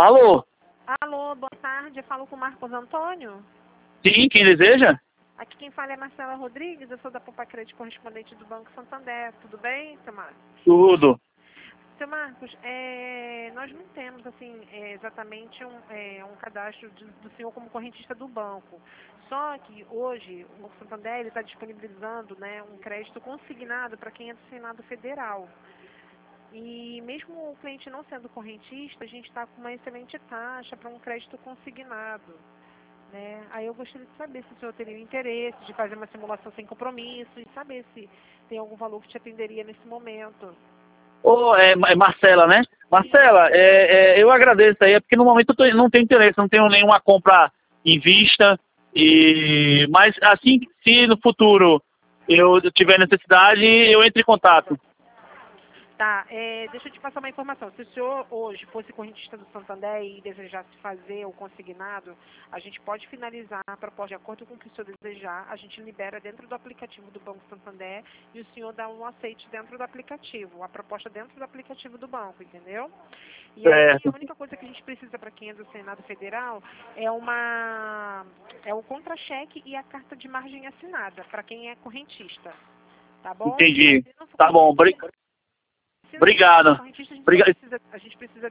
Alô? Alô, boa tarde. Eu falo com o Marcos Antônio. Sim, quem deseja? Aqui quem fala é Marcela Rodrigues. Eu sou da Poupa Crédito, correspondente do Banco Santander. Tudo bem, seu Marcos? Tudo. Seu Marcos, nós não temos assim exatamente um cadastro do senhor como correntista do banco. Só que hoje o Banco Santander está disponibilizando, né, um crédito consignado para quem é do Senado Federal. E mesmo o cliente não sendo correntista, a gente está com uma excelente taxa para um crédito consignado, né? Aí eu gostaria de saber se o senhor teria interesse de fazer uma simulação sem compromisso e saber se tem algum valor que te atenderia nesse momento. Ô, é Marcela, né? Marcela, eu agradeço aí, é porque no momento não tenho interesse, não tenho nenhuma compra em vista, mas assim, se no futuro eu tiver necessidade, eu entro em contato. Tá, deixa eu te passar uma informação. Se o senhor hoje fosse correntista do Santander e desejasse fazer o consignado, a gente pode finalizar a proposta de acordo com o que o senhor desejar, a gente libera dentro do aplicativo do Banco Santander e o senhor dá um aceite dentro do aplicativo, a proposta dentro do aplicativo do banco, entendeu? E aí a Certo. única coisa que a gente precisa para quem é do Senado Federal é o contra-cheque e a carta de margem assinada, para quem é correntista, tá bom? Entendi. Se não for Tá bom, correntista, se não for obrigado. correntista, Obrigado. a gente precisa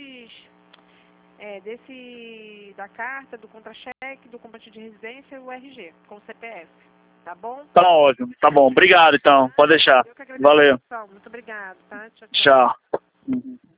da carta, do contra-cheque, do comprovante de residência e o RG, com o CPF. Tá bom? Tá ótimo. Tá bom, obrigado então. Pode deixar. Eu que agradeço a Valeu. atenção. Muito obrigada, tá? Tchau, tchau. Tchau.